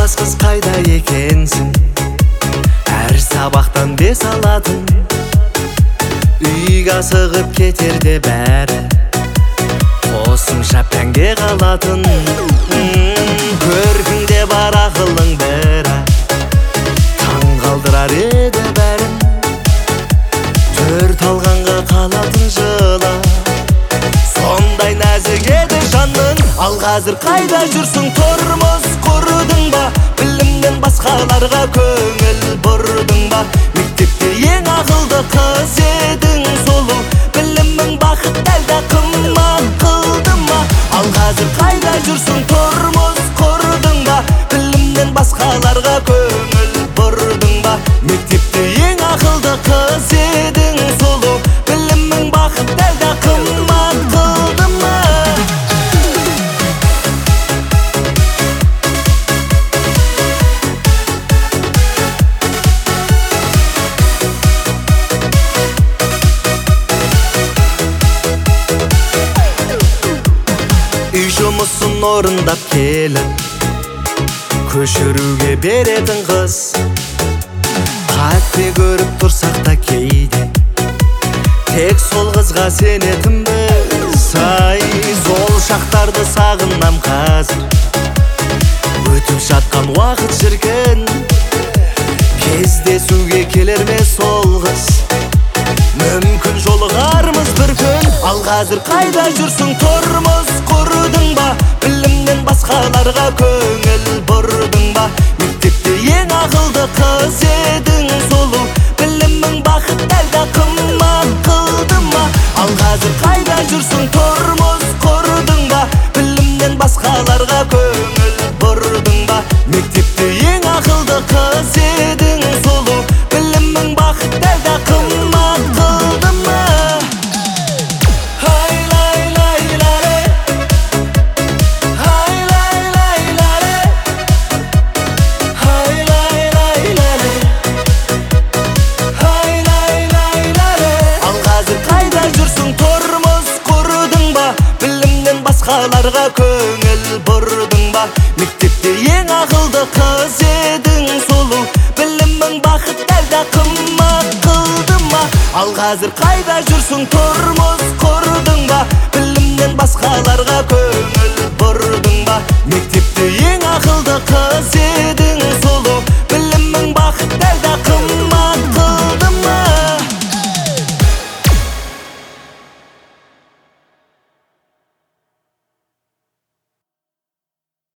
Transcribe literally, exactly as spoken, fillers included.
жолбас қыз қайда екенсің? Әр сабақтан бес алатын, үйге асығып кетерде бәрі қосымша пәнге қалатын. Көркіңде бар ақылың бірі, таң қалдырар еді бәрін. Төрт алғанға қалатын жылы, сондай нәзік еді жаның. Ал қазір қайда жүрсің? Тұрмыс құрдың ба? Білімнен басқаларға көңіл бұрдың ба? Мектепте ең ақылды қыз едің солу, білімің бақыт әлде қымбат қылды ма? Ал қазір қайда жүрсің? Тұрмыс құрдың ба? Білімнен басқаларға көңіл бұрдың ба? Мектепте ең ақылды қыз едің солу, білімің бақыт әлде қымбат қылды ма? Үй жұмысын орындап келіп, көшіруге беретін қыз. Қатты көріп тұрсақ та кейде, тек сол қызға сенетінбіз. Ай, сол шақтарды сағынам қазір, өтіп жатқан уақыт шіркін. Кездесуге келер ме сол қыз? Мүмкін жолығармыз бір күн. Ал қазір қайда жүрсің? Тұрмыс құрдың ба? Білімнен басқаларға көңіл бұрдың ба? Мектепте ең ақылды қыз едің солу, білімің бақыт әлде қымбат қылды ма? Ал қазір қайда жүрсің? Тұрмыс құрдың ба? Білімнен басқаларға көңіл бұрдың ба? Мектепте ең ақылды қыз едің солу, білімің бақыт әлде қымбат қылды ма? Басқаларға көңіл бұрдың ба? Мектепте ең ақылды қыз едің солу, білімің бақыт әлде қымбат қылды ма? Ал қазір қайда жүрсің? Тұрмыс құрдың ба? Білімнен басқаларға көңіл бұрдың ба? Мектеп